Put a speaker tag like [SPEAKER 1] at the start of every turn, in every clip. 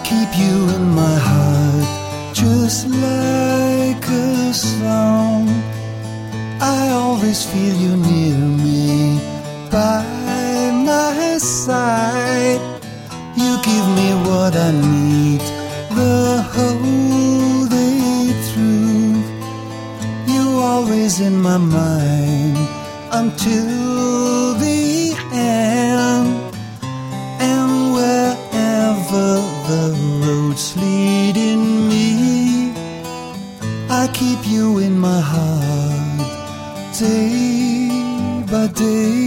[SPEAKER 1] keep you in my heart, just like a song. I always feel you near me, by my side. You give me what I need the whole day through. You always in my mind until the end. And wherever the road's leading me, I keep you in my heart, day by day.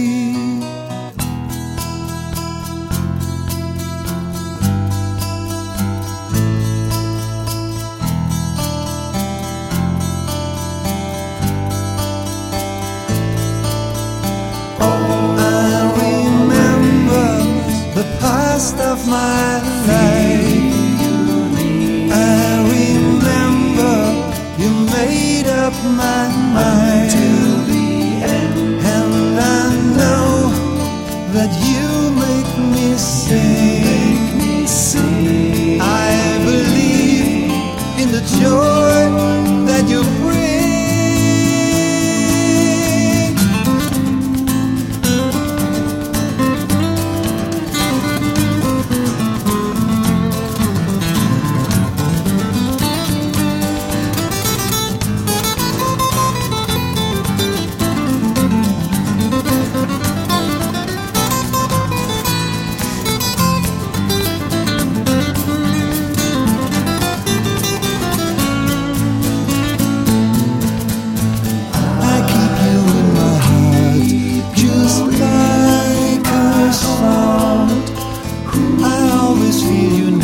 [SPEAKER 1] Of my life, I remember you made up my mind till the end, and I know that you make me sing. I believe in the joy that you bring. I always feel you